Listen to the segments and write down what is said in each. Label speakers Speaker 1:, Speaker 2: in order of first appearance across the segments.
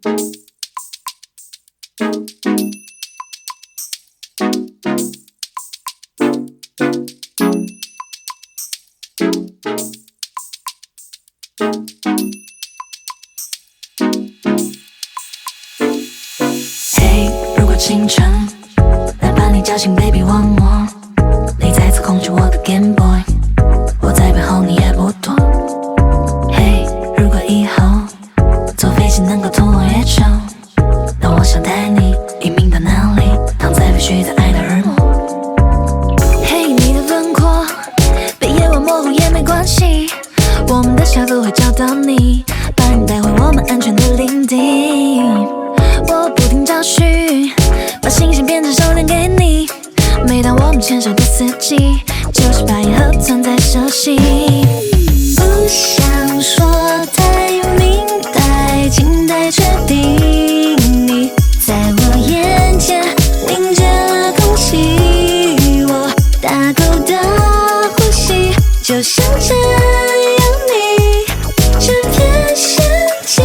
Speaker 1: 嘿，如果清晨来把你叫醒 ，baby one more， 你再次控制我的 Game Boy， 我在背后你也不躲。嘿，如果以后坐飞机能够同我月球，那我想带你移民到哪里，躺在必须的爱的耳膜。嘿，你的轮廓被夜晚模糊也没关系，我们的下个会找到你，把你带回我们安全的领地。我不停找寻，把星星变成手链给你。每当我们牵手的四季，就是把银河存在手心。不想说太明白，静待决定。你在我眼前凝结了空气，我大口的呼吸，就像这样你这片仙境。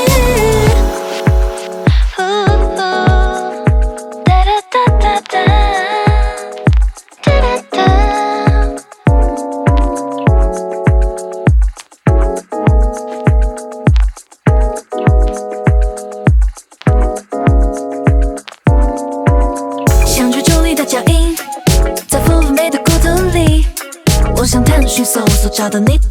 Speaker 1: 想追逐你的脚印，在丰富美的骨头里，我想探寻搜索找到你